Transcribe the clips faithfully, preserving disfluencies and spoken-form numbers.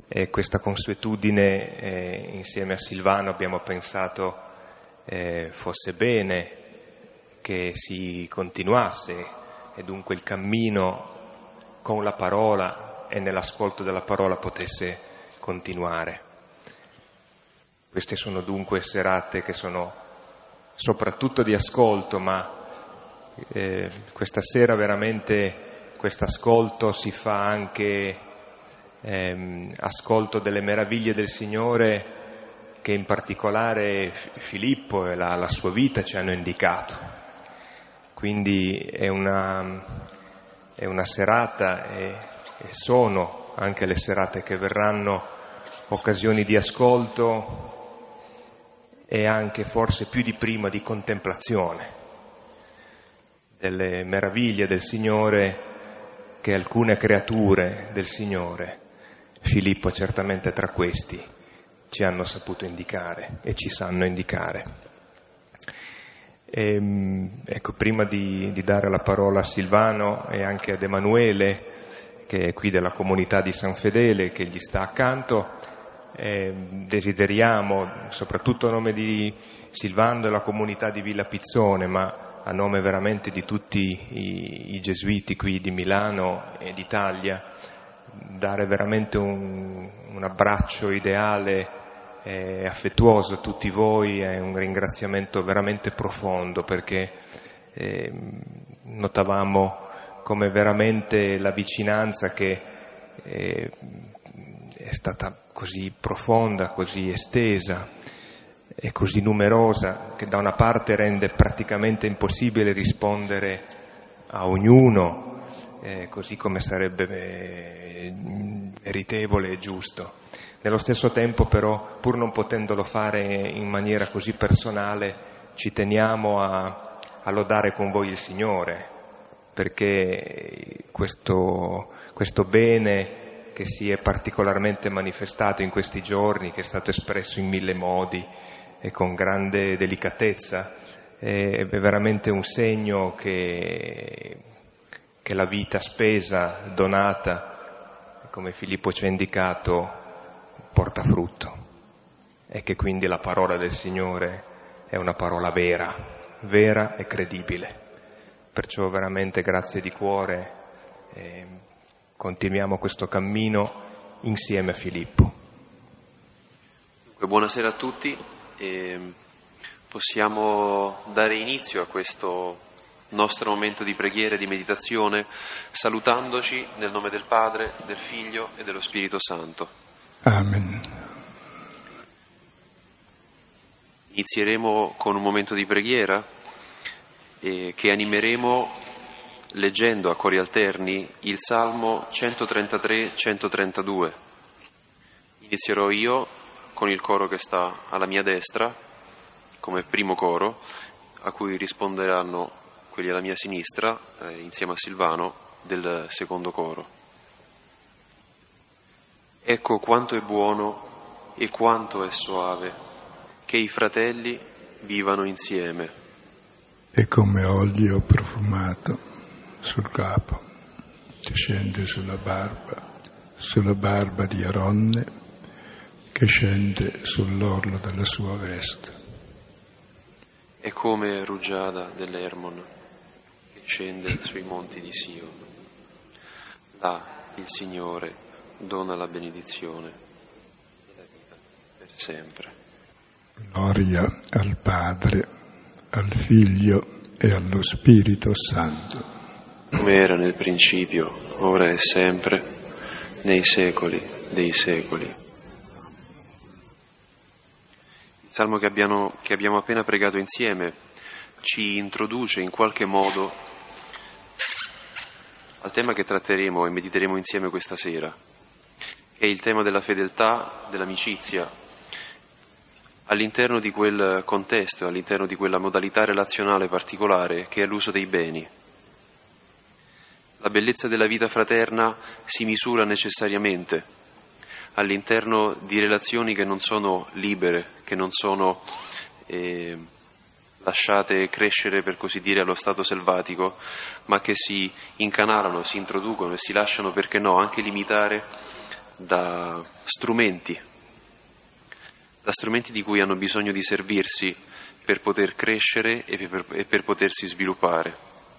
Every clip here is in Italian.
e questa consuetudine eh, insieme a Silvano abbiamo pensato eh, fosse bene che si continuasse e dunque il cammino con la parola e nell'ascolto della parola potesse continuare. Queste sono dunque serate che sono soprattutto di ascolto, ma eh, questa sera veramente questo ascolto si fa anche ehm, ascolto delle meraviglie del Signore che in particolare Filippo e la, la sua vita ci hanno indicato. Quindi è una, è una serata e, e sono anche le serate che verranno occasioni di ascolto e anche forse più di prima di contemplazione delle meraviglie del Signore che alcune creature del Signore, Filippo certamente tra questi, ci hanno saputo indicare e ci sanno indicare. E, ecco, prima di, di dare la parola a Silvano e anche ad Emanuele, che è qui della comunità di San Fedele, che gli sta accanto, eh, desideriamo, soprattutto a nome di Silvano e della comunità di Villa Pizzone, ma a nome veramente di tutti i, i gesuiti qui di Milano e d'Italia, dare veramente un, un abbraccio ideale e affettuoso a tutti voi e un ringraziamento veramente profondo, perché eh, notavamo come veramente la vicinanza che eh, è stata così profonda, così estesa e così numerosa, che da una parte rende praticamente impossibile rispondere a ognuno, eh, così come sarebbe eh, meritevole e giusto. Nello stesso tempo però, pur non potendolo fare in maniera così personale, ci teniamo a, a lodare con voi il Signore, perché questo, questo bene che si è particolarmente manifestato in questi giorni, che è stato espresso in mille modi e con grande delicatezza, è veramente un segno che, che la vita spesa, donata, come Filippo ci ha indicato, porta frutto, e che quindi la parola del Signore è una parola vera, vera e credibile. Perciò veramente grazie di cuore, e continuiamo questo cammino insieme a Filippo. Dunque, buonasera a tutti, e possiamo dare inizio a questo nostro momento di preghiera e di meditazione salutandoci nel nome del Padre, del Figlio e dello Spirito Santo. Amen. Inizieremo con un momento di preghiera eh, che animeremo leggendo a cori alterni il Salmo centotrentatré centotrentadue. Inizierò io con il coro che sta alla mia destra, come primo coro, a cui risponderanno quelli alla mia sinistra, eh, insieme a Silvano, del secondo coro. Ecco quanto è buono e quanto è soave che i fratelli vivano insieme. È come olio profumato sul capo, che scende sulla barba, sulla barba di Aronne, che scende sull'orlo della sua veste. È come rugiada dell'Hermon, che scende sui monti di Sion. Là il Signore dona la benedizione e la vita per sempre. Gloria al Padre, al Figlio e allo Spirito Santo. Come era nel principio, ora e sempre, nei secoli dei secoli. Il Salmo che abbiamo, che abbiamo appena pregato insieme ci introduce in qualche modo al tema che tratteremo e mediteremo insieme questa sera, che è il tema della fedeltà, dell'amicizia, all'interno di quel contesto, all'interno di quella modalità relazionale particolare che è l'uso dei beni. La bellezza della vita fraterna si misura necessariamente all'interno di relazioni che non sono libere, che non sono eh, lasciate crescere, per così dire, allo stato selvatico, ma che si incanalano, si introducono e si lasciano, perché no, anche limitare da strumenti, da strumenti di cui hanno bisogno di servirsi per poter crescere e per, e per potersi sviluppare.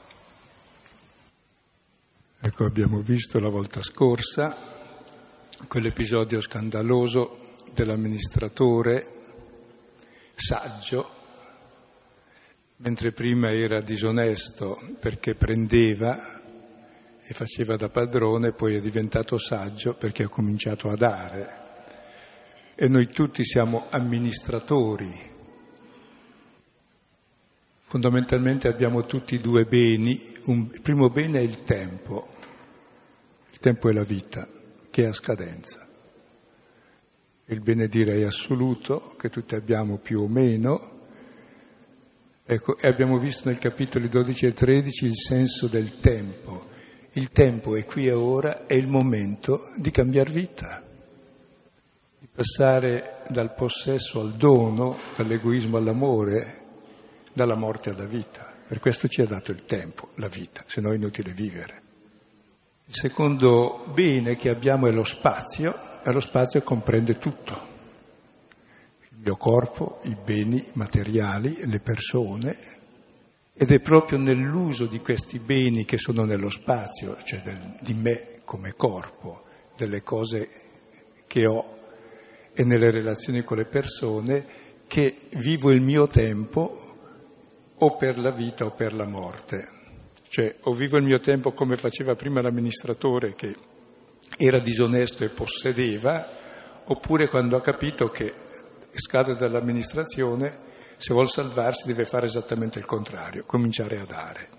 Ecco, abbiamo visto la volta scorsa quell'episodio scandaloso dell'amministratore saggio, mentre prima era disonesto perché prendeva e faceva da padrone, poi è diventato saggio perché ha cominciato a dare. E noi tutti siamo amministratori. Fondamentalmente abbiamo tutti due beni. Un, il primo bene è il tempo. Il tempo è la vita, che è a scadenza. Il bene direi assoluto, che tutti abbiamo più o meno. Ecco, e abbiamo visto nel capitoli dodici e tredici il senso del tempo. Il tempo è qui e ora, è il momento di cambiare vita, di passare dal possesso al dono, dall'egoismo all'amore, dalla morte alla vita. Per questo ci ha dato il tempo, la vita, se no è inutile vivere. Il secondo bene che abbiamo è lo spazio, e lo spazio comprende tutto. Il mio corpo, i beni materiali, le persone, ed è proprio nell'uso di questi beni che sono nello spazio, cioè del, di me come corpo, delle cose che ho e nelle relazioni con le persone, che vivo il mio tempo o per la vita o per la morte. Cioè, o vivo il mio tempo come faceva prima l'amministratore che era disonesto e possedeva, oppure quando ha capito che scade dall'amministrazione, se vuol salvarsi deve fare esattamente il contrario, cominciare a dare.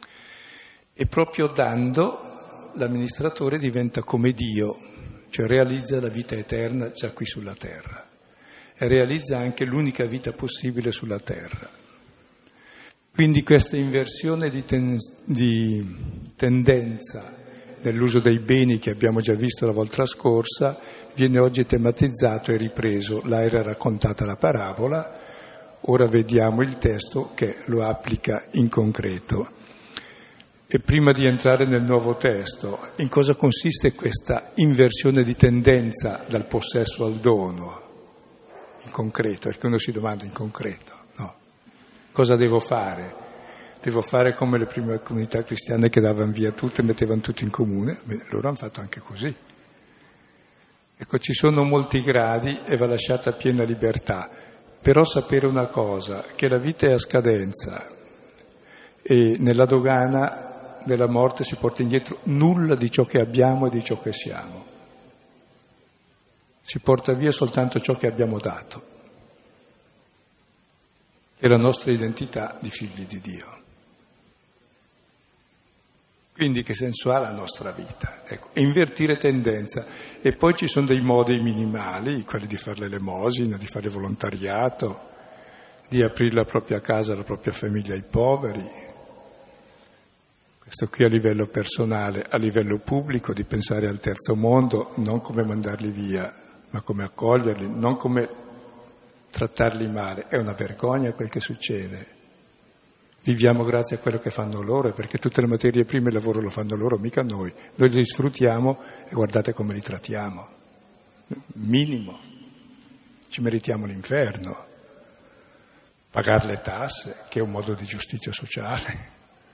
E proprio dando l'amministratore diventa come Dio, cioè realizza la vita eterna già qui sulla terra e realizza anche l'unica vita possibile sulla terra. Quindi questa inversione di, ten- di tendenza nell'uso dei beni che abbiamo già visto la volta scorsa viene oggi tematizzato e ripreso. Là era raccontata la parabola, ora vediamo il testo che lo applica in concreto. E prima di entrare nel nuovo testo, in cosa consiste questa inversione di tendenza dal possesso al dono? In concreto, perché uno si domanda in concreto, no? Cosa devo fare? Devo fare come le prime comunità cristiane che davano via tutto e mettevano tutto in comune? Beh, loro hanno fatto anche così. Ecco, ci sono molti gradi e va lasciata piena libertà. Però sapere una cosa, che la vita è a scadenza e nella dogana della morte si porta indietro nulla di ciò che abbiamo e di ciò che siamo. Si porta via soltanto ciò che abbiamo dato, che è la nostra identità di figli di Dio. Quindi che senso ha la nostra vita? Ecco, invertire tendenza. E poi ci sono dei modi minimali, quelli di fare l'elemosina, di fare volontariato, di aprire la propria casa, la propria famiglia ai poveri. Questo qui a livello personale, a livello pubblico, di pensare al terzo mondo, non come mandarli via, ma come accoglierli, non come trattarli male. È una vergogna quel che succede. Viviamo grazie a quello che fanno loro, perché tutte le materie prime il lavoro lo fanno loro, mica noi. Noi li sfruttiamo e guardate come li trattiamo. Minimo. Ci meritiamo l'inferno. Pagare le tasse, che è un modo di giustizia sociale.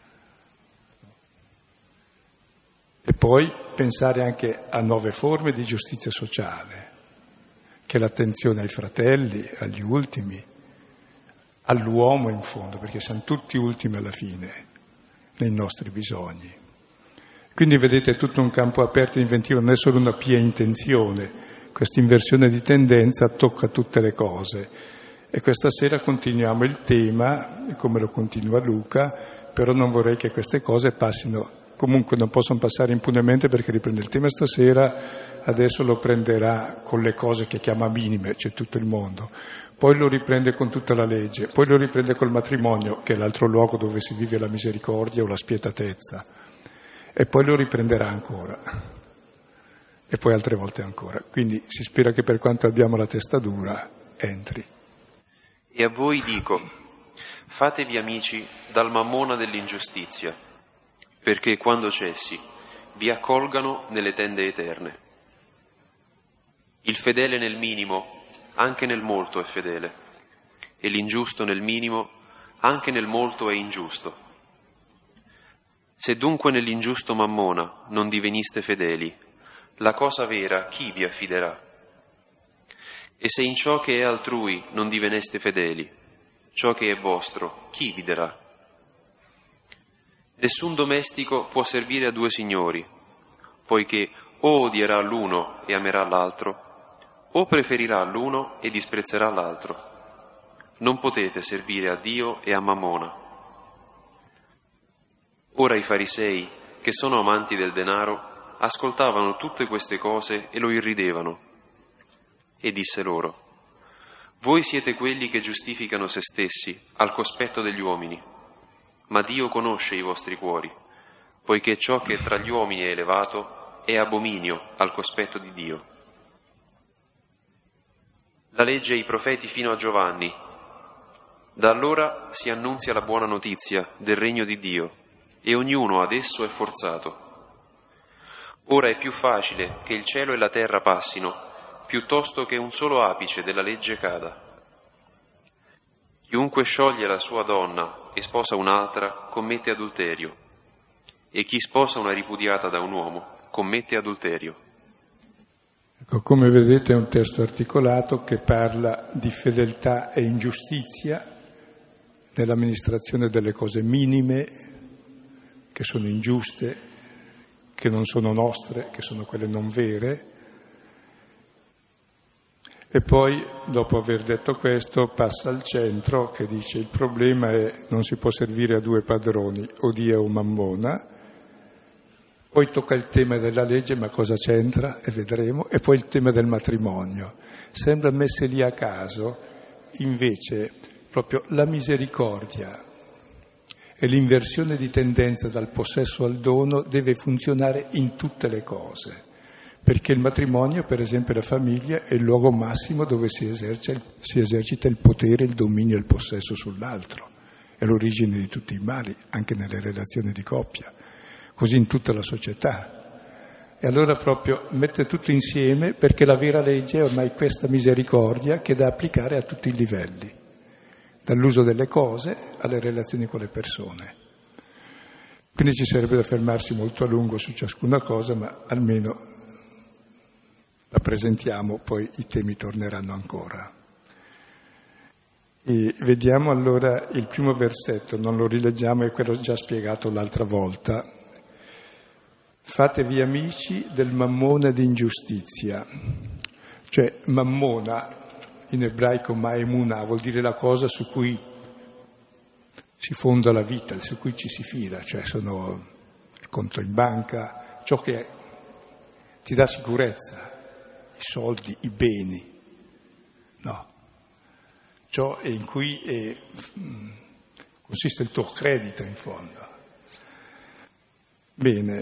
E poi pensare anche a nuove forme di giustizia sociale, che è l'attenzione ai fratelli, agli ultimi, all'uomo in fondo, perché siamo tutti ultimi alla fine nei nostri bisogni. Quindi vedete, è tutto un campo aperto e inventivo, non è solo una pia intenzione, questa inversione di tendenza tocca tutte le cose. E questa sera continuiamo il tema, come lo continua Luca, però non vorrei che queste cose passino, comunque non possono passare impunemente, perché riprende il tema stasera, adesso lo prenderà con le cose che chiama minime, cioè tutto il mondo. Poi lo riprende con tutta la legge, poi lo riprende col matrimonio, che è l'altro luogo dove si vive la misericordia o la spietatezza, e poi lo riprenderà ancora, e poi altre volte ancora. Quindi si spera che per quanto abbiamo la testa dura, entri. E a voi dico, fatevi amici dal mammona dell'ingiustizia, perché quando cessi vi accolgano nelle tende eterne. Il fedele nel minimo, anche nel molto è fedele, e l'ingiusto nel minimo, anche nel molto è ingiusto. Se dunque nell'ingiusto mammona non diveniste fedeli, la cosa vera chi vi affiderà? E se in ciò che è altrui non diveneste fedeli, ciò che è vostro chi vi darà? Nessun domestico può servire a due signori, poiché o odierà l'uno e amerà l'altro, o preferirà l'uno e disprezzerà l'altro. Non potete servire a Dio e a Mammona. Ora i farisei, che sono amanti del denaro, ascoltavano tutte queste cose e lo irridevano. E disse loro: voi siete quelli che giustificano se stessi al cospetto degli uomini, ma Dio conosce i vostri cuori, poiché ciò che tra gli uomini è elevato è abominio al cospetto di Dio. La legge e i profeti fino a Giovanni. Da allora si annunzia la buona notizia del regno di Dio, e ognuno ad esso è forzato. Ora è più facile che il cielo e la terra passino, piuttosto che un solo apice della legge cada. Chiunque scioglie la sua donna e sposa un'altra commette adulterio, e chi sposa una ripudiata da un uomo commette adulterio. Ecco, come vedete è un testo articolato che parla di fedeltà e ingiustizia nell'amministrazione delle cose minime, che sono ingiuste, che non sono nostre, che sono quelle non vere. E poi, dopo aver detto questo, passa al centro che dice il problema è non si può servire a due padroni, o Dio o Mammona. Poi tocca il tema della legge, ma cosa c'entra? E vedremo. E poi il tema del matrimonio. Sembra messe lì a caso, invece proprio la misericordia e l'inversione di tendenza dal possesso al dono deve funzionare in tutte le cose. Perché il matrimonio, per esempio la famiglia, è il luogo massimo dove si esercita, si esercita il potere, il dominio e il possesso sull'altro. È l'origine di tutti i mali, anche nelle relazioni di coppia. Così in tutta la società. E allora proprio mette tutto insieme, perché la vera legge è ormai questa misericordia che è da applicare a tutti i livelli, dall'uso delle cose alle relazioni con le persone. Quindi ci sarebbe da fermarsi molto a lungo su ciascuna cosa, ma almeno la presentiamo, poi i temi torneranno ancora. E vediamo allora il primo versetto, non lo rileggiamo, è quello già spiegato l'altra volta. Fatevi amici del mammona d'ingiustizia. Cioè mammona, in ebraico ma'emunah, vuol dire la cosa su cui si fonda la vita, su cui ci si fida, cioè sono il conto in banca, ciò che ti dà sicurezza, i soldi, i beni, no. Ciò è in cui è, consiste il tuo credito in fondo. Bene.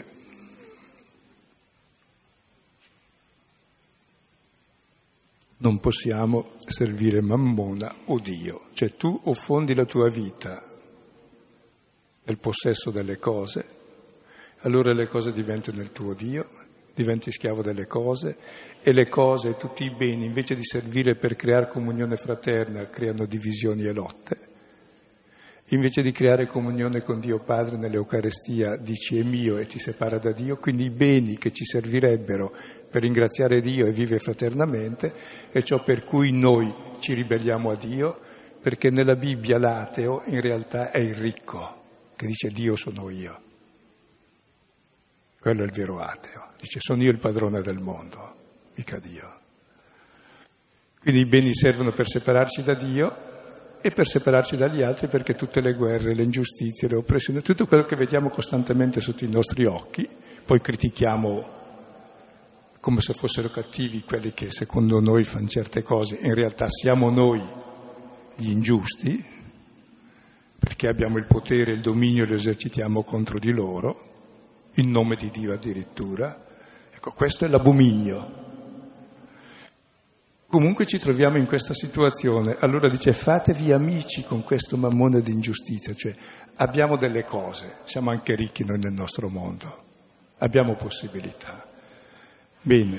Non possiamo servire Mammona o Dio, cioè tu o fondi la tua vita nel possesso delle cose, allora le cose diventano il tuo Dio, diventi schiavo delle cose e le cose e tutti i beni invece di servire per creare comunione fraterna creano divisioni e lotte. Invece di creare comunione con Dio Padre nell'Eucarestia dici è mio e ti separa da Dio, quindi i beni che ci servirebbero per ringraziare Dio e vivere fraternamente è ciò per cui noi ci ribelliamo a Dio, perché nella Bibbia l'ateo in realtà è il ricco, che dice Dio sono io. Quello è il vero ateo, dice sono io il padrone del mondo, mica Dio. Quindi i beni servono per separarci da Dio e per separarci dagli altri, perché tutte le guerre, le ingiustizie, le oppressioni, tutto quello che vediamo costantemente sotto i nostri occhi, poi critichiamo come se fossero cattivi quelli che secondo noi fanno certe cose, in realtà siamo noi gli ingiusti, perché abbiamo il potere, il dominio e lo esercitiamo contro di loro, in nome di Dio addirittura. Ecco, questo è l'abominio. Comunque ci troviamo in questa situazione, allora dice fatevi amici con questo mammone di ingiustizia, cioè abbiamo delle cose, siamo anche ricchi noi nel nostro mondo, abbiamo possibilità. Bene,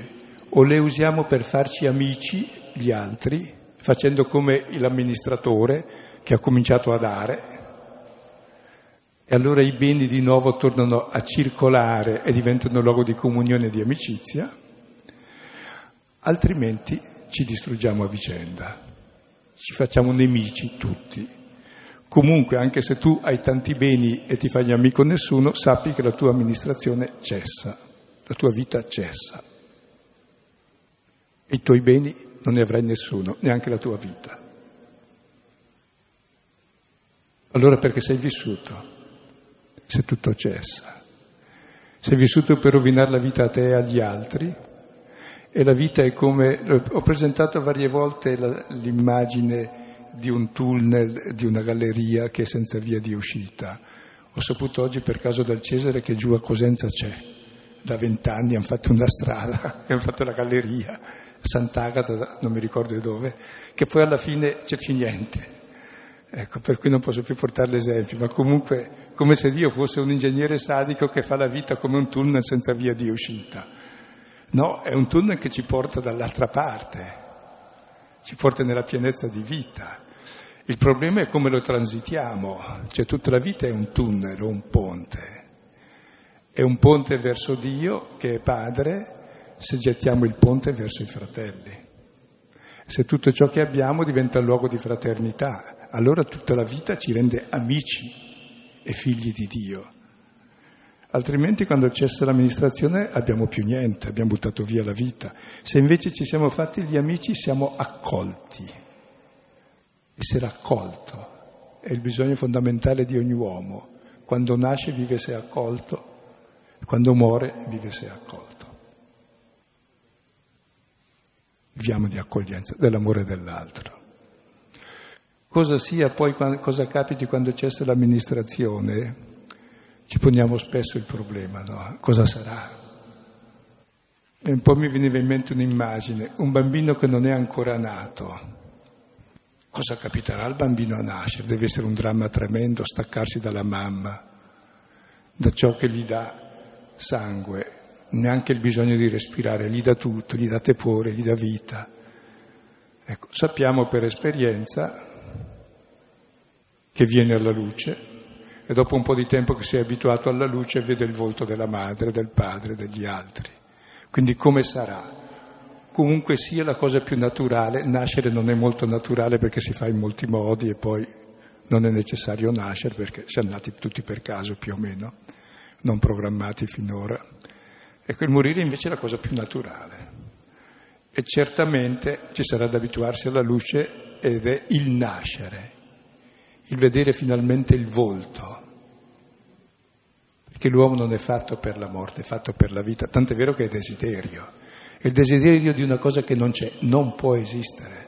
o le usiamo per farci amici gli altri, facendo come l'amministratore che ha cominciato a dare, e allora i beni di nuovo tornano a circolare e diventano luogo di comunione e di amicizia, altrimenti ci distruggiamo a vicenda, ci facciamo nemici tutti. Comunque, anche se tu hai tanti beni e ti fai amico nessuno, sappi che la tua amministrazione cessa, la tua vita cessa. I tuoi beni non ne avrai nessuno, neanche la tua vita. Allora perché sei vissuto? Se tutto cessa. Sei vissuto per rovinare la vita a te e agli altri, e la vita è come... Ho presentato varie volte la, l'immagine di un tunnel, di una galleria che è senza via di uscita. Ho saputo oggi per caso dal Cesare che giù a Cosenza c'è. Da vent'anni hanno fatto una strada, hanno fatto la galleria, a Sant'Agata, non mi ricordo dove, che poi alla fine c'è più niente. Ecco, per cui non posso più portare l'esempio, ma comunque come se Dio fosse un ingegnere sadico che fa la vita come un tunnel senza via di uscita. No, è un tunnel che ci porta dall'altra parte, ci porta nella pienezza di vita. Il problema è come lo transitiamo, cioè tutta la vita è un tunnel o un ponte. È un ponte verso Dio, che è Padre, se gettiamo il ponte verso i fratelli. Se tutto ciò che abbiamo diventa luogo di fraternità, allora tutta la vita ci rende amici e figli di Dio. Altrimenti quando cessa l'amministrazione abbiamo più niente, abbiamo buttato via la vita. Se invece ci siamo fatti gli amici siamo accolti. Essere accolto è il bisogno fondamentale di ogni uomo. Quando nasce vive se è accolto, quando muore vive se è accolto. Viviamo di accoglienza, dell'amore dell'altro. Cosa sia poi, cosa capiti quando cessa l'amministrazione? Ci poniamo spesso il problema, no? Cosa sarà? E un po' mi veniva in mente un'immagine, un bambino che non è ancora nato. Cosa capiterà al bambino a nascere? Deve essere un dramma tremendo, staccarsi dalla mamma, da ciò che gli dà sangue, neanche il bisogno di respirare, gli dà tutto, gli dà tepore, gli dà vita. Ecco, sappiamo per esperienza che viene alla luce, e dopo un po' di tempo che si è abituato alla luce vede il volto della madre, del padre, degli altri. Quindi come sarà? Comunque sia la cosa più naturale, nascere non è molto naturale perché si fa in molti modi e poi non è necessario nascere perché siamo nati tutti per caso più o meno, non programmati finora. Ecco, il morire invece è la cosa più naturale. E certamente ci sarà da abituarsi alla luce ed è il nascere. Il vedere finalmente il volto, perché l'uomo non è fatto per la morte, è fatto per la vita, tant'è vero che è desiderio, è il desiderio di una cosa che non c'è, non può esistere.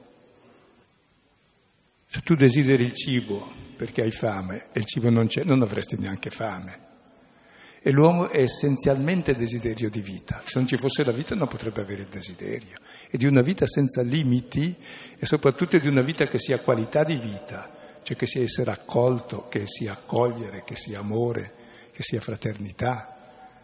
Se tu desideri il cibo perché hai fame e il cibo non c'è, non avresti neanche fame. E l'uomo è essenzialmente desiderio di vita, se non ci fosse la vita non potrebbe avere il desiderio, e di una vita senza limiti e soprattutto di una vita che sia qualità di vita, cioè che sia essere accolto, che sia accogliere, che sia amore, che sia fraternità.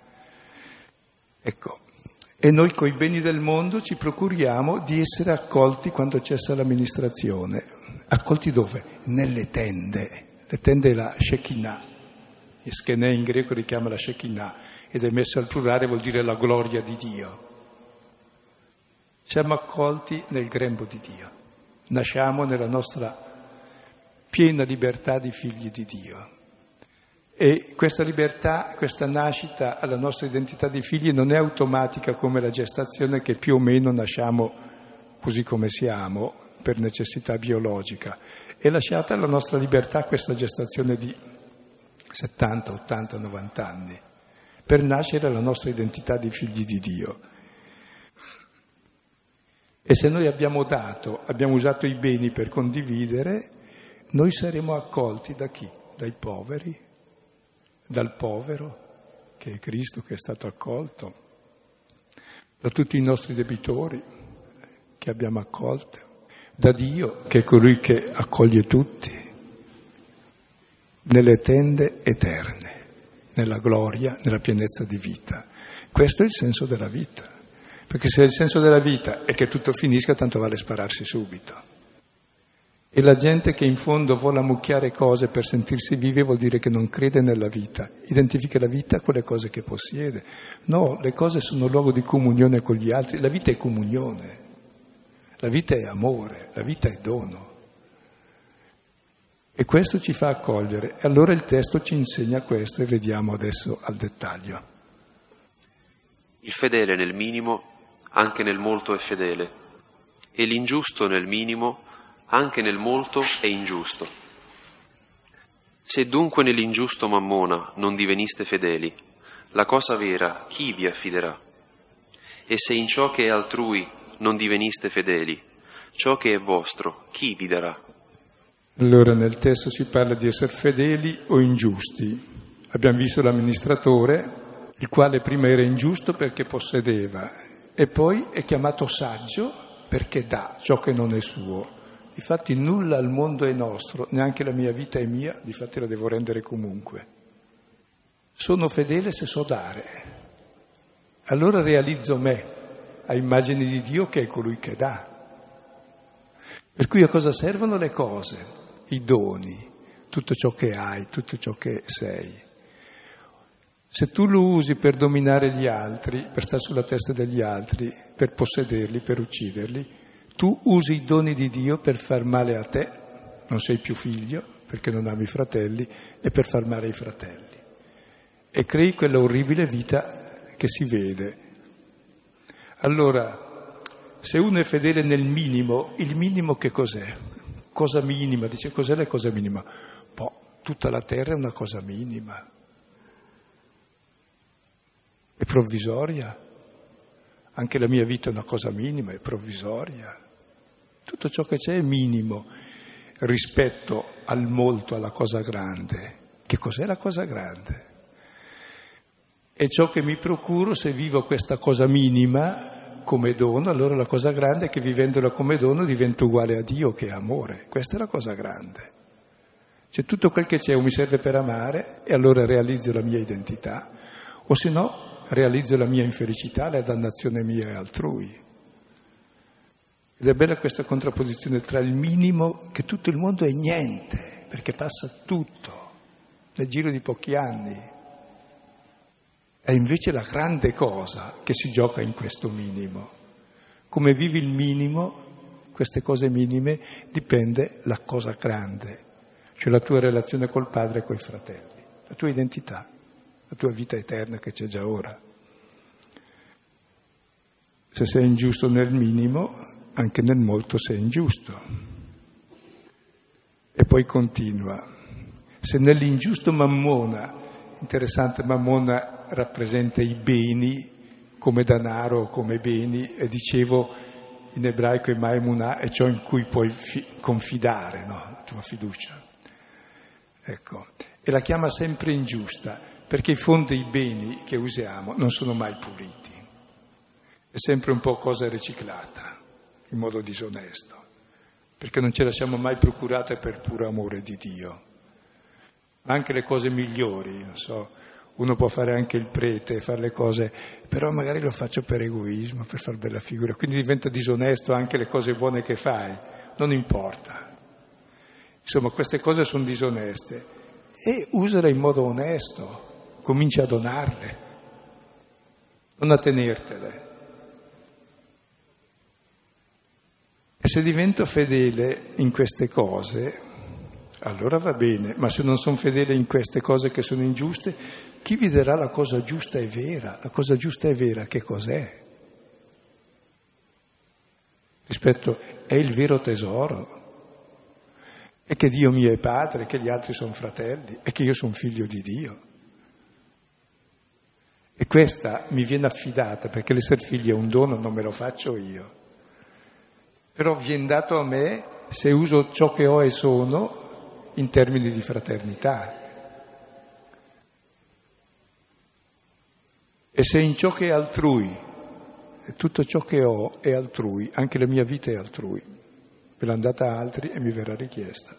Ecco, e noi coi beni del mondo ci procuriamo di essere accolti quando cessa l'amministrazione. Accolti dove? Nelle tende. Le tende è la Shekinah. Eschenè in greco richiama la Shekinah ed è messo al plurale, vuol dire la gloria di Dio. Siamo accolti nel grembo di Dio. Nasciamo nella nostra piena libertà di figli di Dio. E questa libertà, questa nascita alla nostra identità di figli non è automatica come la gestazione, che più o meno nasciamo così come siamo per necessità biologica. È lasciata alla nostra libertà questa gestazione di settanta, ottanta, novanta anni per nascere alla nostra identità di figli di Dio. E se noi abbiamo dato, abbiamo usato i beni per condividere, noi saremo accolti da chi? Dai poveri, dal povero, che è Cristo che è stato accolto, da tutti i nostri debitori che abbiamo accolto, da Dio che è colui che accoglie tutti, nelle tende eterne, nella gloria, nella pienezza di vita. Questo è il senso della vita. Perché se il senso della vita è che tutto finisca, tanto vale spararsi subito. E la gente che in fondo vuole ammucchiare cose per sentirsi vive vuol dire che non crede nella vita, identifica la vita con le cose che possiede. No, le cose sono luogo di comunione con gli altri, la vita è comunione, la vita è amore, la vita è dono. E questo ci fa accogliere. E allora il testo ci insegna questo e vediamo adesso al dettaglio. Il fedele nel minimo, anche nel molto è fedele, e l'ingiusto nel minimo, anche nel molto è ingiusto. Se dunque nell'ingiusto mammona non diveniste fedeli, la cosa vera chi vi affiderà? E se in ciò che è altrui non diveniste fedeli, ciò che è vostro chi vi darà? Allora nel testo si parla di essere fedeli o ingiusti. Abbiamo visto l'amministratore, il quale prima era ingiusto perché possedeva e poi è chiamato saggio perché dà ciò che non è suo. Difatti nulla al mondo è nostro, neanche la mia vita è mia, difatti la devo rendere comunque. Sono fedele se so dare. Allora realizzo me a immagine di Dio che è colui che dà. Per cui a cosa servono le cose? I doni, tutto ciò che hai, tutto ciò che sei. Se tu lo usi per dominare gli altri, per stare sulla testa degli altri, per possederli, per ucciderli, tu usi i doni di Dio per far male a te, non sei più figlio perché non ami i fratelli, e per far male ai fratelli. E crei quella orribile vita che si vede. Allora, se uno è fedele nel minimo, il minimo che cos'è? Cosa minima, dice cos'è la cosa minima? Poi, tutta la terra è una cosa minima. È provvisoria. Anche la mia vita è una cosa minima, è provvisoria. Tutto ciò che c'è è minimo rispetto al molto, alla cosa grande. Che cos'è la cosa grande? È ciò che mi procuro se vivo questa cosa minima come dono, allora la cosa grande è che vivendola come dono divento uguale a Dio che è amore. Questa è la cosa grande. Cioè tutto quel che c'è o mi serve per amare e allora realizzo la mia identità, o se no realizzo la mia infelicità, la dannazione mia e altrui. Ed è bella questa contrapposizione tra il minimo, che tutto il mondo è niente, perché passa tutto, nel giro di pochi anni, e invece la grande cosa che si gioca in questo minimo. Come vivi il minimo, queste cose minime, dipende la cosa grande, cioè la tua relazione col padre e coi fratelli, la tua identità, la tua vita eterna che c'è già ora. Se sei ingiusto nel minimo, anche nel molto sei ingiusto. E poi continua. Se nell'ingiusto mammona, interessante, mammona rappresenta i beni come denaro, come beni, e dicevo in ebraico è emunah, è ciò in cui puoi fi- confidare, no? La tua fiducia. Ecco. E la chiama sempre ingiusta, perché in fondo i beni che usiamo non sono mai puliti. È sempre un po' cosa riciclata, in modo disonesto, perché non ce la siamo mai procurate per puro amore di Dio. Ma anche le cose migliori, non so, uno può fare anche il prete, fare le cose, però magari lo faccio per egoismo, per far bella figura, quindi diventa disonesto anche le cose buone che fai, non importa. Insomma, queste cose sono disoneste e usale in modo onesto, comincia a donarle, non a tenertele. E se divento fedele in queste cose, allora va bene, ma se non sono fedele in queste cose che sono ingiuste, chi vi darà la cosa giusta e vera? La cosa giusta e vera che cos'è? Rispetto, è il vero tesoro. È che Dio mio è padre, che gli altri sono fratelli, e che io sono figlio di Dio. E questa mi viene affidata, perché l'essere figlio è un dono, non me lo faccio io. Però viene dato a me se uso ciò che ho e sono in termini di fraternità. E se in ciò che è altrui, tutto ciò che ho è altrui, anche la mia vita è altrui, ve l'hanno data a altri e mi verrà richiesta.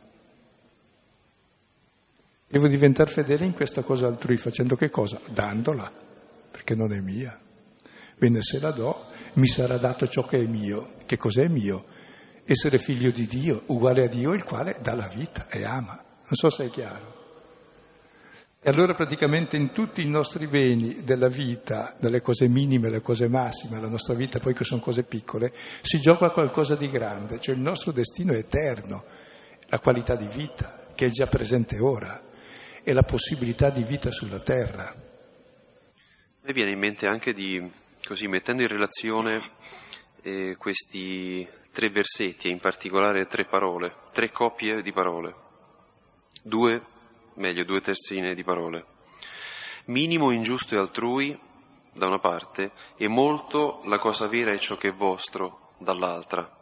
Devo diventare fedele in questa cosa altrui, facendo che cosa? Dandola, perché non è mia. Bene, se la do, mi sarà dato ciò che è mio. Che cos'è mio? Essere figlio di Dio, uguale a Dio, il quale dà la vita e ama. Non so se è chiaro. E allora praticamente in tutti i nostri beni della vita, dalle cose minime alle cose massime, la nostra vita poi che sono cose piccole, si gioca qualcosa di grande, cioè il nostro destino è eterno, la qualità di vita che è già presente ora e la possibilità di vita sulla terra. Mi viene in mente anche di, così mettendo in relazione eh, questi tre versetti e in particolare tre parole, tre coppie di parole, due meglio, due terzine di parole. Minimo, ingiusto e altrui, da una parte, e molto la cosa vera è ciò che è vostro, dall'altra.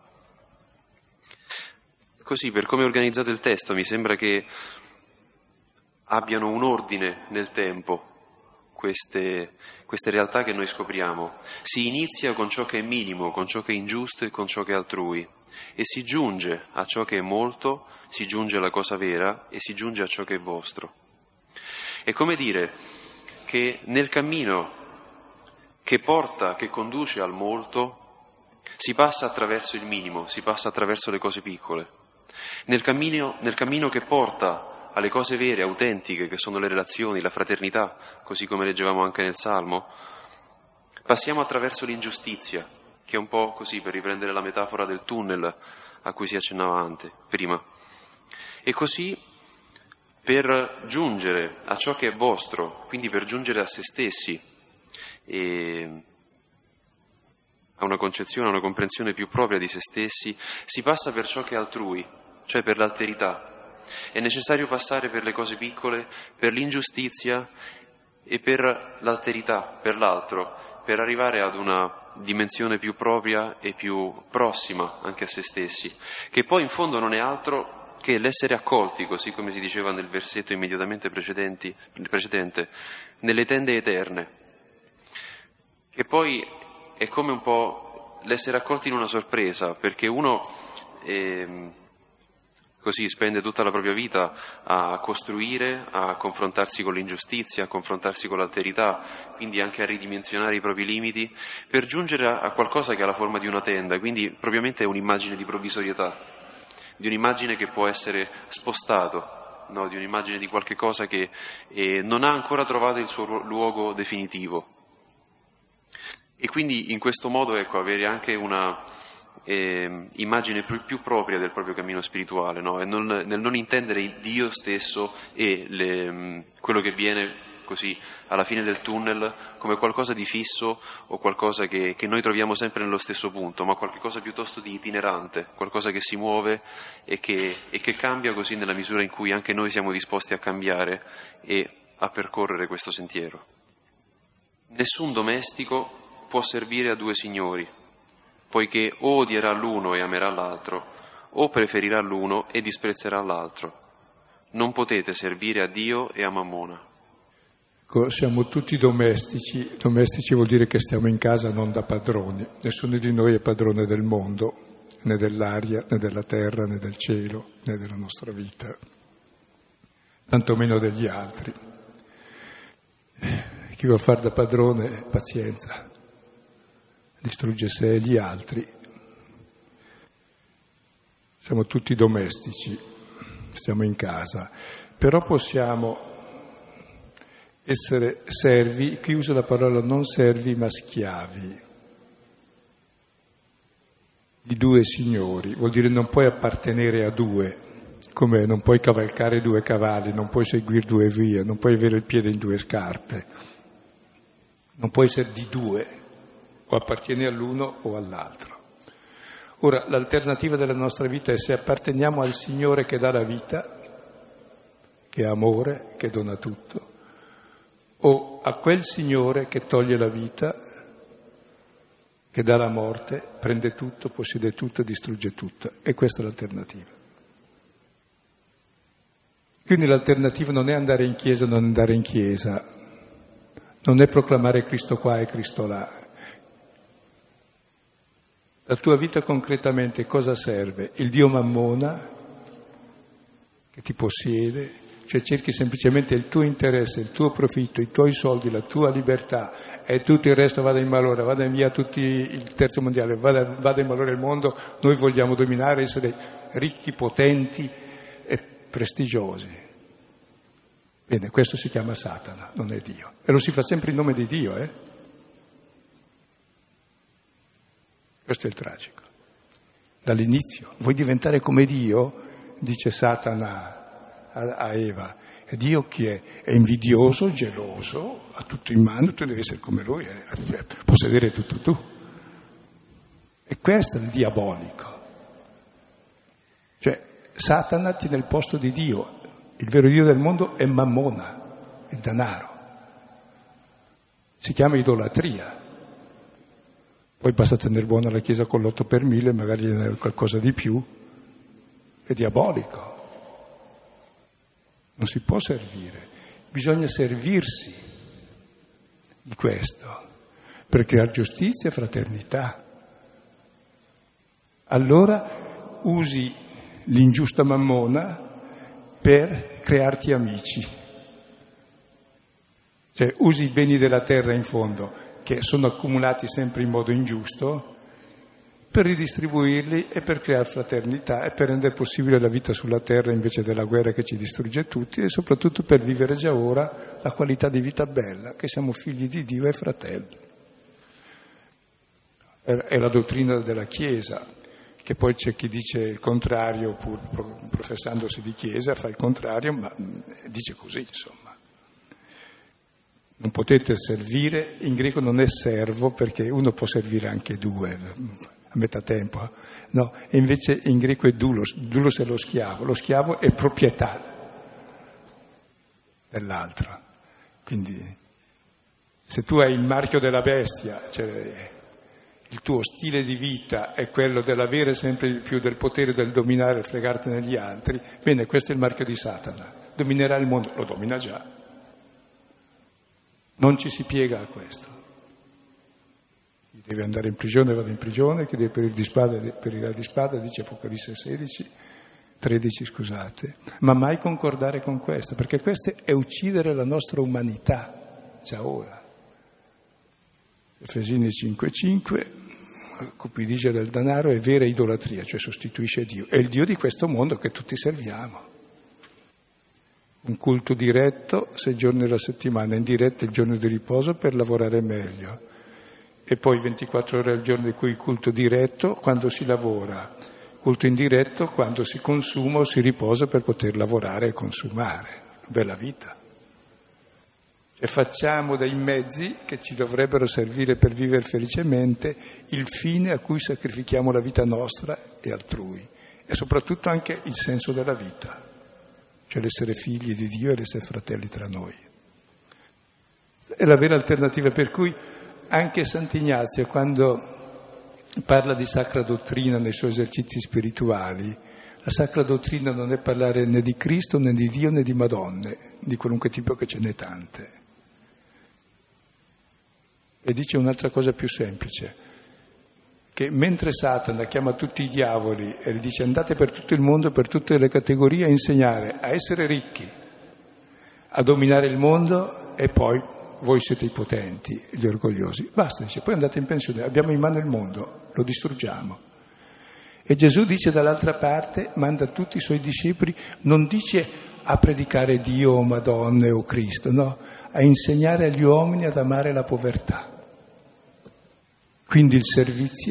Così, per come è organizzato il testo, mi sembra che abbiano un ordine nel tempo queste, queste realtà che noi scopriamo. Si inizia con ciò che è minimo, con ciò che è ingiusto e con ciò che è altrui, e si giunge a ciò che è molto, si giunge alla cosa vera e si giunge a ciò che è vostro. È come dire che nel cammino che porta, che conduce al molto, si passa attraverso il minimo, si passa attraverso le cose piccole. Nel cammino, nel cammino che porta alle cose vere, autentiche, che sono le relazioni, la fraternità, così come leggevamo anche nel Salmo, passiamo attraverso l'ingiustizia, che è un po' così, per riprendere la metafora del tunnel a cui si accennava ante, prima. E così per giungere a ciò che è vostro, quindi per giungere a se stessi e a una concezione, a una comprensione più propria di se stessi, si passa per ciò che è altrui, cioè per l'alterità. È necessario passare per le cose piccole, per l'ingiustizia e per l'alterità, per l'altro, per arrivare ad una dimensione più propria e più prossima anche a se stessi, che poi in fondo non è altro che l'essere accolti, così come si diceva nel versetto immediatamente precedenti, precedente, nelle tende eterne, che poi è come un po' l'essere accolti in una sorpresa, perché uno eh, così spende tutta la propria vita a costruire, a confrontarsi con l'ingiustizia, a confrontarsi con l'alterità, quindi anche a ridimensionare i propri limiti, per giungere a qualcosa che ha la forma di una tenda, quindi propriamente è un'immagine di provvisorietà, di un'immagine che può essere spostato, no? Di un'immagine di qualche cosa che eh, non ha ancora trovato il suo luogo definitivo. E quindi in questo modo, ecco, avere anche una eh, immagine più, più propria del proprio cammino spirituale, no? E non, nel non intendere il Dio stesso e le, quello che viene così alla fine del tunnel come qualcosa di fisso o qualcosa che, che noi troviamo sempre nello stesso punto, ma qualcosa piuttosto di itinerante, qualcosa che si muove e che, e che cambia così nella misura in cui anche noi siamo disposti a cambiare e a percorrere questo sentiero. Nessun domestico può servire a due signori, poiché o odierà l'uno e amerà l'altro, o preferirà l'uno e disprezzerà l'altro. Non potete servire a Dio e a Mammona. Siamo tutti domestici, domestici vuol dire che stiamo in casa non da padroni, nessuno di noi è padrone del mondo, né dell'aria, né della terra, né del cielo, né della nostra vita, tantomeno degli altri. Chi vuol far da padrone, pazienza, distrugge sé e gli altri. Siamo tutti domestici, stiamo in casa, però possiamo essere servi, qui uso la parola non servi ma schiavi, di due signori, vuol dire non puoi appartenere a due, come non puoi cavalcare due cavalli, non puoi seguire due vie, non puoi avere il piede in due scarpe, non puoi essere di due, o appartieni all'uno o all'altro. Ora, l'alternativa della nostra vita è se apparteniamo al Signore che dà la vita, che è amore, che dona tutto, o a quel Signore che toglie la vita, che dà la morte, prende tutto, possiede tutto, distrugge tutto. E questa è l'alternativa. Quindi l'alternativa non è andare in chiesa o non andare in chiesa, non è proclamare Cristo qua e Cristo là. La tua vita concretamente cosa serve? Il Dio Mammona, che ti possiede, cioè cerchi semplicemente il tuo interesse, il tuo profitto, i tuoi soldi, la tua libertà, e tutto il resto vada in malora, vada in via tutti il terzo mondiale, vada, vada in malora il mondo, noi vogliamo dominare, essere ricchi, potenti e prestigiosi. Bene, questo si chiama Satana, non è Dio. E lo si fa sempre in nome di Dio, eh? Questo è il tragico. Dall'inizio, vuoi diventare come Dio? Dice Satana a Eva. E Dio chi è? È invidioso, geloso, ha tutto in mano, tu devi essere come lui, eh? Possedere tutto tu. E questo è il diabolico. Cioè, Satana tiene il posto di Dio. Il vero Dio del mondo è Mammona, il denaro. Si chiama idolatria. Poi basta tenere buona la Chiesa con l'otto per mille, magari gliene qualcosa di più. È diabolico. Non si può servire. Bisogna servirsi di questo per creare giustizia e fraternità. Allora usi l'ingiusta mammona per crearti amici. Cioè usi i beni della terra in fondo, che sono accumulati sempre in modo ingiusto, per ridistribuirli e per creare fraternità e per rendere possibile la vita sulla terra invece della guerra che ci distrugge tutti, e soprattutto per vivere già ora la qualità di vita bella, che siamo figli di Dio e fratelli. È la dottrina della Chiesa, che poi c'è chi dice il contrario, pur professandosi di Chiesa, fa il contrario, ma dice così, insomma. Non potete servire, in greco non è servo, perché uno può servire anche due, a metà tempo, no, e invece in greco è doulos, doulos è lo schiavo, lo schiavo è proprietà dell'altro. Quindi se tu hai il marchio della bestia, cioè il tuo stile di vita è quello dell'avere sempre di più del potere del dominare e fregartene gli altri, bene, questo è il marchio di Satana. Dominerà il mondo, lo domina già. Non ci si piega a questo. Chi deve andare in prigione vada in prigione, chi deve perire di spada perirà di spada, dice Apocalisse sedici, tredici, scusate. Ma mai concordare con questo, perché questo è uccidere la nostra umanità, già ora. Efesini cinque cinque, cupidigia del denaro è vera idolatria, cioè sostituisce Dio. È il Dio di questo mondo che tutti serviamo. Un culto diretto sei giorni alla settimana, indiretto il giorno di riposo per lavorare meglio. E poi ventiquattro ore al giorno di cui culto diretto quando si lavora, culto indiretto quando si consuma o si riposa per poter lavorare e consumare. Bella vita. E facciamo dai mezzi che ci dovrebbero servire per vivere felicemente il fine a cui sacrifichiamo la vita nostra e altrui, e soprattutto anche il senso della vita, cioè l'essere figli di Dio e l'essere fratelli tra noi. È la vera alternativa, per cui anche Sant'Ignazio, quando parla di sacra dottrina nei suoi esercizi spirituali, la sacra dottrina non è parlare né di Cristo, né di Dio, né di Madonne, di qualunque tipo, che ce n'è tante. E dice un'altra cosa più semplice, che mentre Satana chiama tutti i diavoli e gli dice andate per tutto il mondo, per tutte le categorie, a insegnare a essere ricchi, a dominare il mondo, e poi voi siete i potenti, gli orgogliosi. Basta, dice, poi andate in pensione, abbiamo in mano il mondo, lo distruggiamo. E Gesù dice dall'altra parte, manda tutti i suoi discepoli, non dice a predicare Dio o Madonna o Cristo, no, a insegnare agli uomini ad amare la povertà. Quindi il servizio,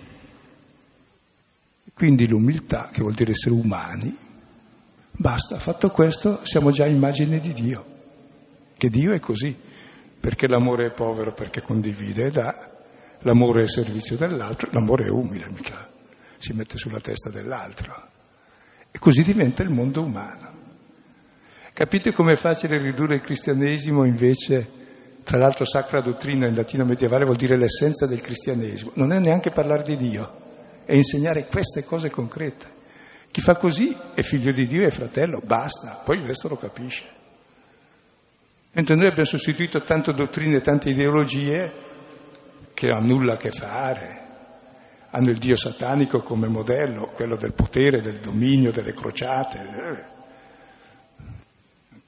quindi l'umiltà, che vuol dire essere umani. Basta, fatto questo siamo già immagine di Dio, che Dio è così, perché l'amore è povero, perché condivide e dà, l'amore è servizio dell'altro, l'amore è umile, mica si mette sulla testa dell'altro. E così diventa il mondo umano. Capite com'è facile ridurre il cristianesimo invece? Tra l'altro sacra dottrina in latino medievale vuol dire l'essenza del cristianesimo. Non è neanche parlare di Dio, è insegnare queste cose concrete. Chi fa così è figlio di Dio e fratello, basta, poi il resto lo capisce. Mentre noi abbiamo sostituito tante dottrine e tante ideologie che hanno nulla a che fare, hanno il Dio satanico come modello, quello del potere, del dominio, delle crociate.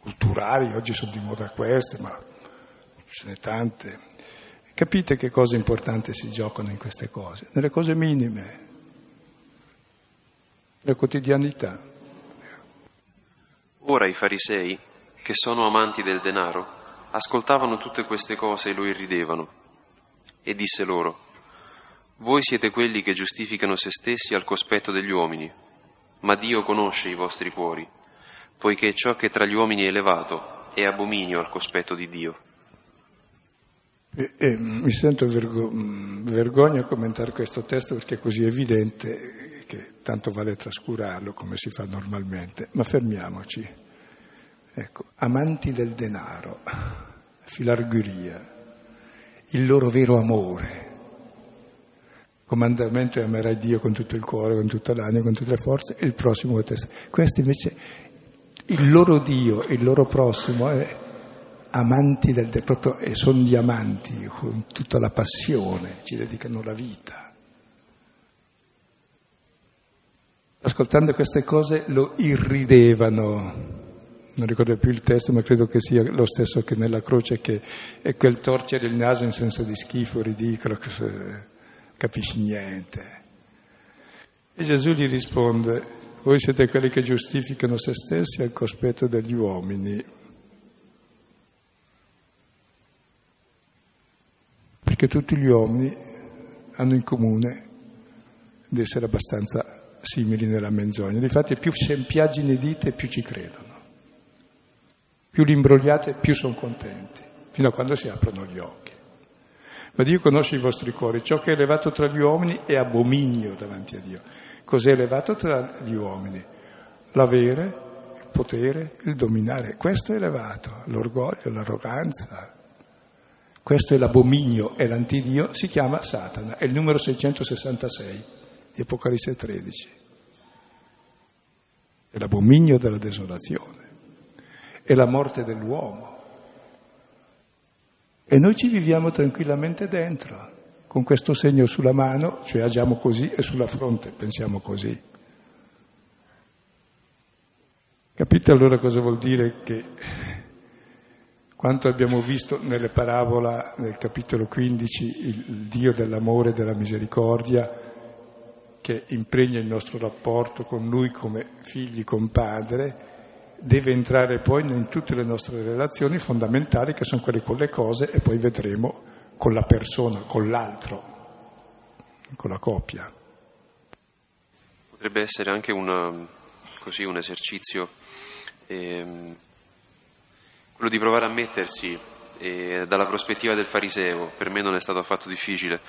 culturali, oggi sono di moda queste, ma ce ne tante. Capite che cose importanti si giocano in queste cose? Nelle cose minime, nella quotidianità. Ora i farisei, che sono amanti del denaro, ascoltavano tutte queste cose e lo irridevano. E disse loro: voi siete quelli che giustificano se stessi al cospetto degli uomini, ma Dio conosce i vostri cuori, poiché ciò che tra gli uomini è elevato è abominio al cospetto di Dio. E, e, mi sento vergo- vergogna a commentare questo testo perché è così evidente che tanto vale trascurarlo come si fa normalmente, ma fermiamoci. Ecco, amanti del denaro, filarguria, il loro vero amore. Comandamento è amerai Dio con tutto il cuore, con tutta l'anima, con tutte le forze, e il prossimo con te. Questi invece, il loro Dio, il loro prossimo è amanti del denaro, proprio, e sono gli amanti con tutta la passione, ci dedicano la vita. Ascoltando queste cose lo irridevano. Non ricordo più il testo, ma credo che sia lo stesso che nella croce, che è quel torcere il naso in senso di schifo, ridicolo, che se capisci niente. E Gesù gli risponde: voi siete quelli che giustificano se stessi al cospetto degli uomini. Perché tutti gli uomini hanno in comune di essere abbastanza simili nella menzogna. Difatti più sempiaggini dite, più ci credono. Più li imbrogliate, più sono contenti, fino a quando si aprono gli occhi. Ma Dio conosce i vostri cuori. Ciò che è elevato tra gli uomini è abominio davanti a Dio. Cos'è elevato tra gli uomini? L'avere, il potere, il dominare. Questo è elevato, l'orgoglio, l'arroganza. Questo è l'abominio, è l'antidio, si chiama Satana. È il numero seicentosessantasei di Apocalisse tredici. È l'abominio della desolazione. È la morte dell'uomo. E noi ci viviamo tranquillamente dentro, con questo segno sulla mano, cioè agiamo così, e sulla fronte pensiamo così. Capite allora cosa vuol dire che quanto abbiamo visto nelle parabola, nel capitolo quindici, il, il Dio dell'amore e della misericordia che impregna il nostro rapporto con Lui come figli con Padre, deve entrare poi in tutte le nostre relazioni fondamentali, che sono quelle con le cose, e poi vedremo con la persona, con l'altro, con la coppia. Potrebbe essere anche una, così, un esercizio, ehm, quello di provare a mettersi eh, dalla prospettiva del fariseo. Per me non è stato affatto difficile,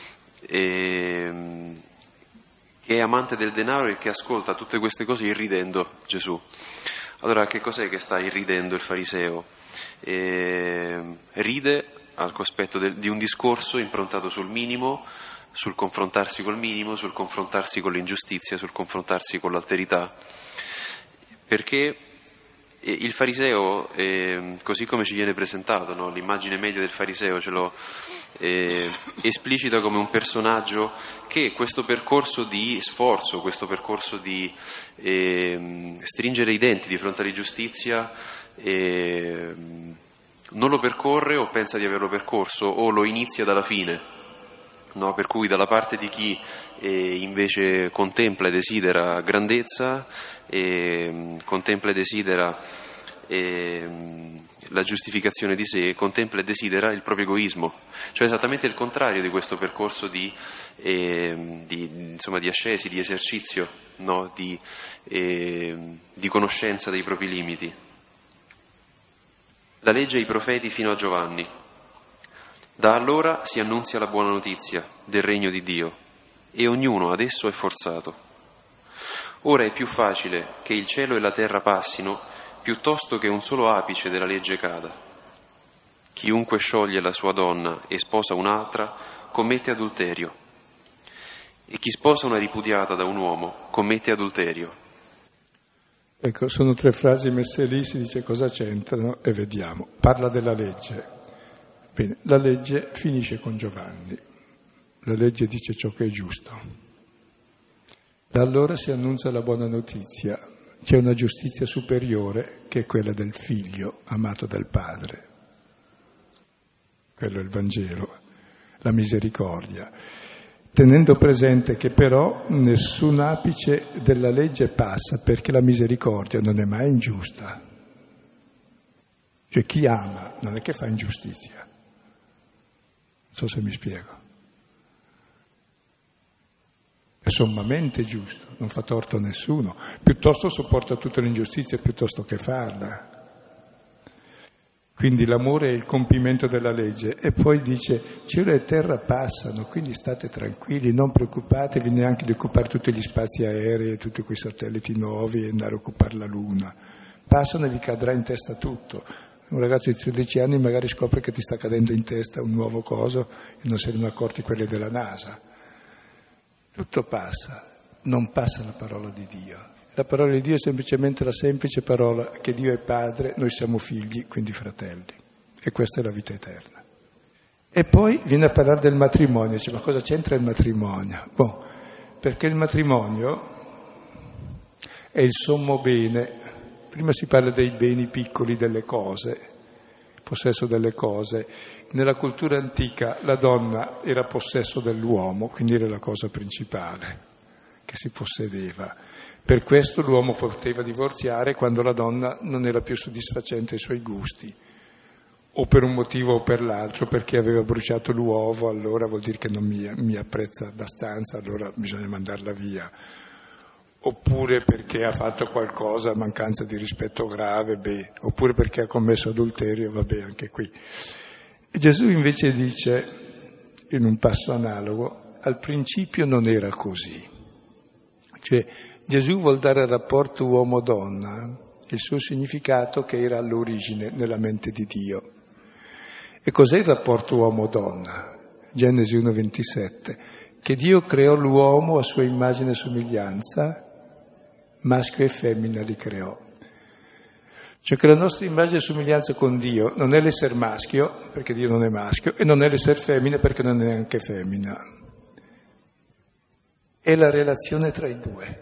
ehm, che è amante del denaro e che ascolta tutte queste cose irridendo Gesù. Allora, che cos'è che sta irridendo il fariseo? Eh, ride al cospetto del, di un discorso improntato sul minimo, sul confrontarsi col minimo, sul confrontarsi con l'ingiustizia, sul confrontarsi con l'alterità. Perché eh, il fariseo, eh, così come ci viene presentato, no? L'immagine media del fariseo ce lo eh, esplicita come un personaggio che questo percorso di sforzo, questo percorso di eh, stringere i denti di fronte all'ingiustizia eh, non lo percorre o pensa di averlo percorso o lo inizia dalla fine, no? Per cui dalla parte di chi eh, invece contempla e desidera grandezza, eh, contempla e desidera eh, la giustificazione di sé, contempla e desidera il proprio egoismo, cioè esattamente il contrario di questo percorso di, eh, di, insomma, di ascesi, di esercizio, no? di, eh, di conoscenza dei propri limiti. La legge e i profeti fino a Giovanni. Da allora si annunzia la buona notizia del regno di Dio e ognuno ad esso è forzato. Ora è più facile che il cielo e la terra passino piuttosto che un solo apice della legge cada. Chiunque scioglie la sua donna e sposa un'altra commette adulterio, e chi sposa una ripudiata da un uomo commette adulterio. Ecco, sono tre frasi messe lì, si dice cosa c'entrano e vediamo. Parla della legge. Bene, la legge finisce con Giovanni. La legge dice ciò che è giusto. Da allora si annuncia la buona notizia c'è una giustizia superiore che è quella del figlio amato dal padre. Quello è il Vangelo, la misericordia. Tenendo presente che però nessun apice della legge passa, perché la misericordia non è mai ingiusta. Cioè chi ama non è che fa ingiustizia. Non so se mi spiego. È sommamente giusto, non fa torto a nessuno, piuttosto sopporta tutte le ingiustizie piuttosto che farla. Quindi l'amore è il compimento della legge. E poi dice, cielo e terra passano, quindi state tranquilli, non preoccupatevi neanche di occupare tutti gli spazi aerei, tutti quei satelliti nuovi e andare a occupare la Luna. Passano e vi cadrà in testa tutto. Un ragazzo di tredici anni magari scopre che ti sta cadendo in testa un nuovo coso e non se ne sono accorti quelli della NASA. Tutto passa, non passa la parola di Dio. La parola di Dio è semplicemente la semplice parola che Dio è Padre, noi siamo figli, quindi fratelli. E questa è la vita eterna. E poi viene a parlare del matrimonio. Dice, ma cosa c'entra il matrimonio? Boh, perché il matrimonio è il sommo bene. Prima si parla dei beni piccoli, delle cose, il possesso delle cose. Nella cultura antica la donna era possesso dell'uomo, quindi era la cosa principale che si possedeva. Per questo l'uomo poteva divorziare quando la donna non era più soddisfacente ai suoi gusti, o per un motivo o per l'altro, perché aveva bruciato l'uovo, allora vuol dire che non mi, mi apprezza abbastanza, allora bisogna mandarla via. Oppure perché ha fatto qualcosa, mancanza di rispetto grave, beh, oppure perché ha commesso adulterio, vabbè, anche qui. E Gesù invece dice, in un passo analogo, al principio non era così. Cioè, Gesù vuol dare al rapporto uomo-donna il suo significato che era all'origine nella mente di Dio. E cos'è il rapporto uomo-donna? Genesi uno ventisette, che Dio creò l'uomo a sua immagine e somiglianza, maschio e femmina li creò. Cioè che la nostra immagine e somiglianza con Dio non è l'essere maschio, perché Dio non è maschio, e non è l'essere femmina, perché non è neanche femmina. È la relazione tra i due.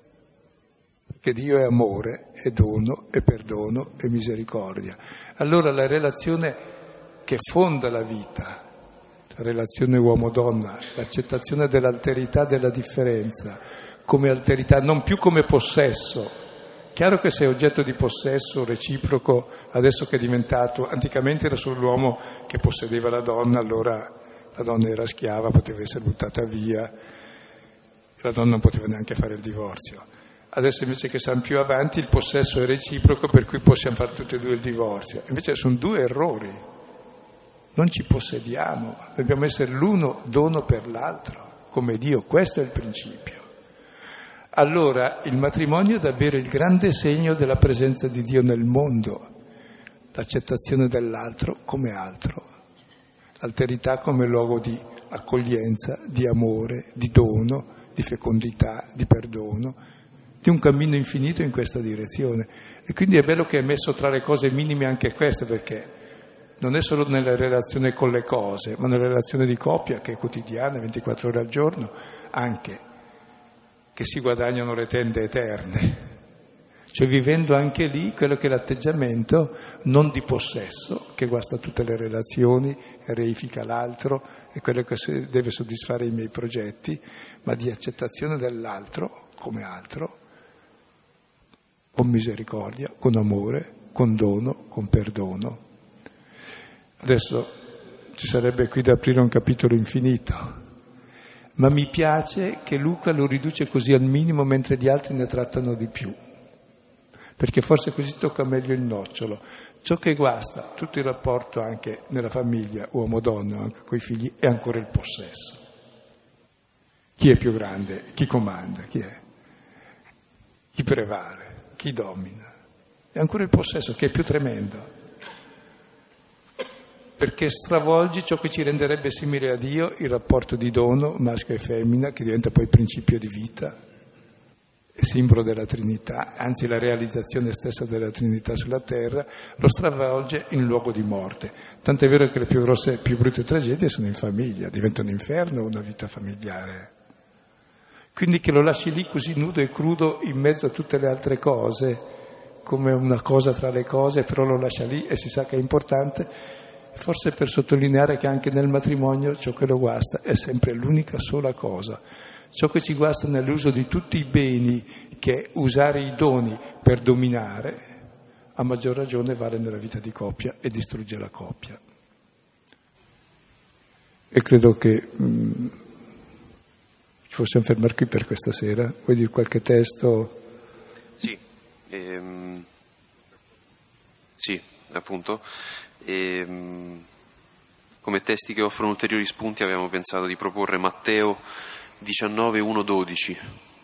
Perché Dio è amore, è dono, è perdono, è misericordia. Allora la relazione che fonda la vita, la relazione uomo-donna, l'accettazione dell'alterità, della differenza, come alterità, non più come possesso. Chiaro che sei oggetto di possesso reciproco, adesso che è diventato, anticamente era solo l'uomo che possedeva la donna, allora la donna era schiava, poteva essere buttata via, la donna non poteva neanche fare il divorzio. Adesso invece che siamo più avanti il possesso è reciproco, per cui possiamo fare tutti e due il divorzio. Invece sono due errori, non ci possediamo, dobbiamo essere l'uno dono per l'altro, come Dio, questo è il principio. Allora il matrimonio è davvero il grande segno della presenza di Dio nel mondo, l'accettazione dell'altro come altro, l'alterità come luogo di accoglienza, di amore, di dono, di fecondità, di perdono, di un cammino infinito in questa direzione. E quindi è bello che è messo tra le cose minime anche queste, perché non è solo nella relazione con le cose, ma nella relazione di coppia, che è quotidiana, ventiquattro ore al giorno, anche, che si guadagnano le tende eterne. Cioè vivendo anche lì quello che è l'atteggiamento non di possesso, che guasta tutte le relazioni, reifica l'altro, è quello che deve soddisfare i miei progetti, ma di accettazione dell'altro come altro, con misericordia, con amore, con dono, con perdono. Adesso ci sarebbe qui da aprire un capitolo infinito, ma mi piace che Luca lo riduce così al minimo mentre gli altri ne trattano di più, perché forse così tocca meglio il nocciolo. Ciò che guasta tutto il rapporto anche nella famiglia, uomo-donna, anche coi figli, è ancora il possesso. Chi è più grande? Chi comanda? Chi è? Chi prevale? Chi domina? È ancora il possesso che è più tremendo, perché stravolgi ciò che ci renderebbe simile a Dio, il rapporto di dono, maschio e femmina, che diventa poi principio di vita, è simbolo della Trinità, anzi la realizzazione stessa della Trinità sulla terra, lo stravolge in luogo di morte. Tant'è vero che le più grosse e più brutte tragedie sono in famiglia, diventa un inferno una vita familiare. Quindi che lo lasci lì così nudo e crudo in mezzo a tutte le altre cose, come una cosa tra le cose, però lo lascia lì e si sa che è importante, forse per sottolineare che anche nel matrimonio ciò che lo guasta è sempre l'unica sola cosa. Ciò che ci guasta nell'uso di tutti i beni, che è usare i doni per dominare, a maggior ragione vale nella vita di coppia e distrugge la coppia. E credo che mh, ci possiamo fermare qui per questa sera. Vuoi dire qualche testo? Sì, ehm, sì, appunto. Ehm, come testi che offrono ulteriori spunti avevamo pensato di proporre Matteo diciannove, uno dodici.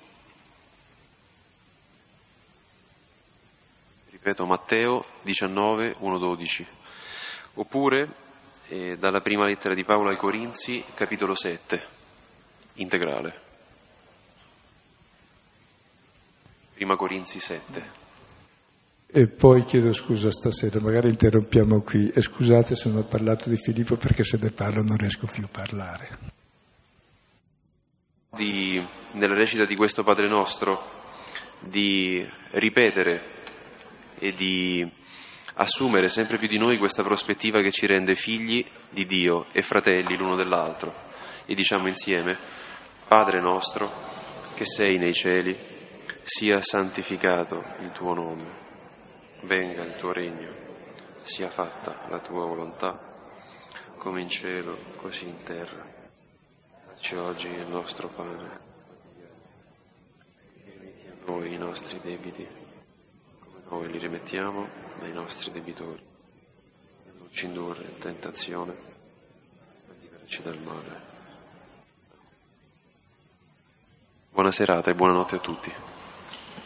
Ripeto, Matteo diciannove, uno dodici. Oppure eh, dalla prima lettera di Paolo ai Corinzi, capitolo sette, integrale. Prima Corinzi sette. E poi chiedo scusa stasera, magari interrompiamo qui. E scusate se non ho parlato di Filippo, perché se ne parlo non riesco più a parlare. Di, nella recita di questo Padre Nostro, di ripetere e di assumere sempre più di noi questa prospettiva che ci rende figli di Dio e fratelli l'uno dell'altro. E diciamo insieme: Padre nostro, che sei nei cieli, sia santificato il tuo nome, venga il tuo regno, sia fatta la tua volontà, come in cielo, così in terra. Dacci oggi il nostro pane, e rimetti a noi i nostri debiti, come noi li rimettiamo ai nostri debitori, e non ci indurre in tentazione, ma liberarci dal male. Buona serata e buonanotte a tutti.